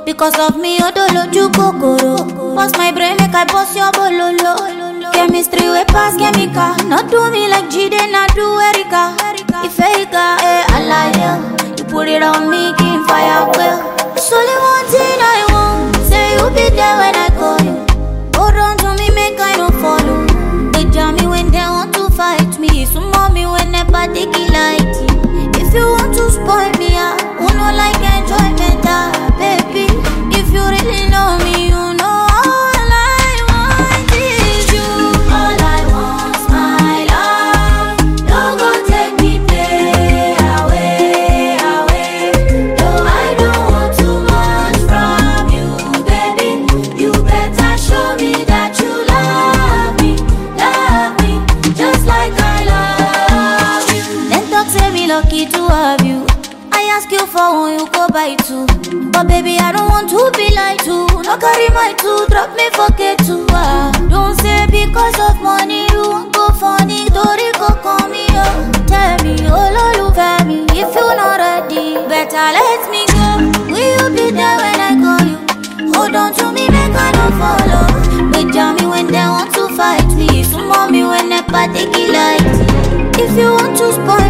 Because of me, odoloju kokoro. Bust my brain, make I bust your bololo. Chemistry we pass chemical. Not do me like Jide, not do Erika. If Erika, I like you. You put it on me, keep fire well. It's only one thing I want. Say you be there when I call you. Hold on to me, make I don't follow. They jam me when they want to fight me. So mommy when they party light. If you want to spoil me, I won't like enjoyment, baby. If you really know me, you know all I want is you. All I want's my love. Don't go take me play away, away. No, I don't want too much from you, baby. You better show me that you love me, just like I love you. Then talk say me lucky to have you. I ask you for one, you go buy two. But baby, I don't want to be like you. No carry my two, drop me forget to. Don't say because of money you won't go funny. Tori go call me up. Tell me, oh Lord, you love me. If you're not ready, better let me go. Will you be there when I call you? Hold on to me, make I don't follow. They jam me when they want to fight me. So mommy when they party light. If you want to spoil